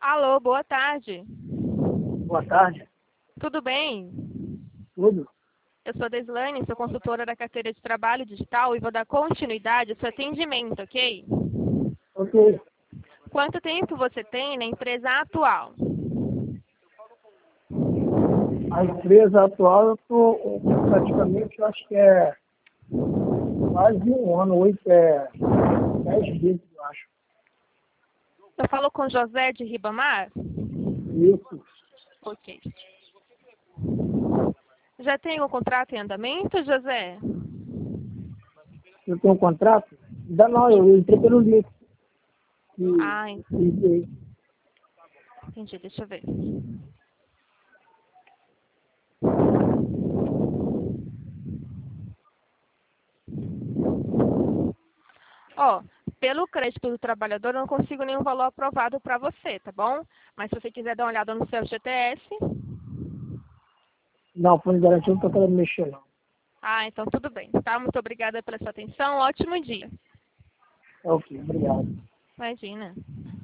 Alô, boa tarde. Boa tarde. Tudo bem? Tudo? Eu sou a Deslane, sou consultora da carteira de trabalho digital e vou dar continuidade ao seu atendimento, ok? Ok. Quanto tempo você tem na empresa atual? A empresa atual eu estou praticamente, eu acho que é quase um ano, 10 meses, eu acho. Eu falo com José de Ribamar? Isso. Ok. Já tem o contrato em andamento, José? Eu tenho um contrato? Ainda não, eu entrei pelo link. Ah, E entendi, deixa eu ver. Ó, pelo crédito do trabalhador, eu não consigo nenhum valor aprovado para você, tá bom? Mas se você quiser dar uma olhada no seu GTS... não, fundo de garantia eu não estou querendo mexer, não. Ah, então tudo bem, tá? Muito obrigada pela sua atenção, ótimo dia. Ok, obrigado. Imagina.